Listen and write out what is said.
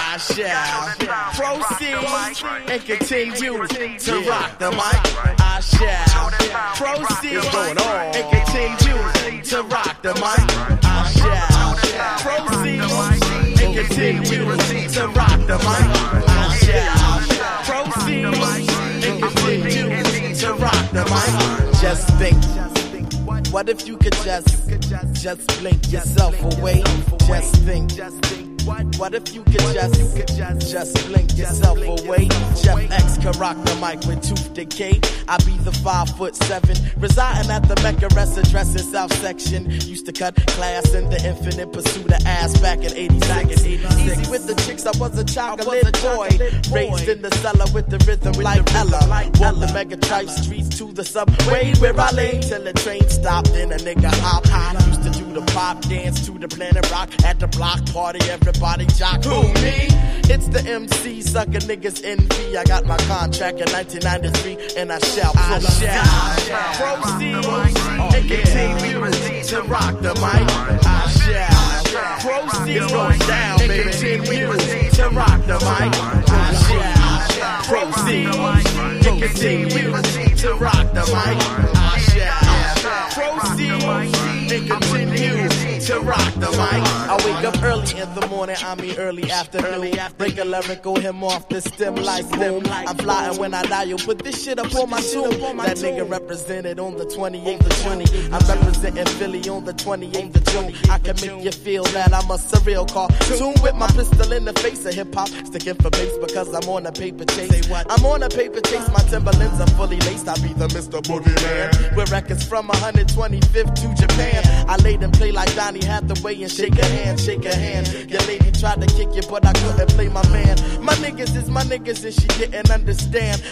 I shall proceed and continue to rock the mic. I shall proceed and continue to rock the mic. I shall proceed and continue to rock the mic. I shall proceed and continue to rock the mic. Just think, what if you could just blink yourself away? Just think, what if you could just blink yourself away? Jeff X can rock the mic with tooth decay. I be the 5'7", residing at the Mecca Rest addressing South Section. Used to cut class in the infinite pursuit of ass back in 86. Easy with the chicks, I was a chocolate boy. Raised in the cellar with the rhythm like Ella. Walked the Mega Tribe streets to the subway where I lay till the train stopped and a nigga hop. Used to do the pop dance to the Planet Rock at the block party. Everybody jock. Who, me? It's the MC sucker niggas envy. I got my contract in 1993 and I shall proceed and continue to rock the mic. I shall proceed and continue to rock the mic. I shall proceed and continue to rock the mic. I shall proceed and continue to rock the mic. I wake up early in the morning, I mean early afternoon. Break a lyrical him off the stem like boom. I'm flying when I die, you'll put this shit up on my tomb. That nigga represented on the 28th of June. I'm representing Philly on the 28th of June. I can make you feel that I'm a surreal cartoon with my pistol in the face of hip hop. Sticking for bass because I'm on a paper chase. I'm on a paper chase, my Timberlands are fully laced. I be the Mr. Boogeyman. With records from 125th to Japan. I laid and play like Donnie Hathaway and shake a hand, shake a hand. Your lady tried to kick you, but I couldn't play my man. My niggas is my niggas and she didn't understand.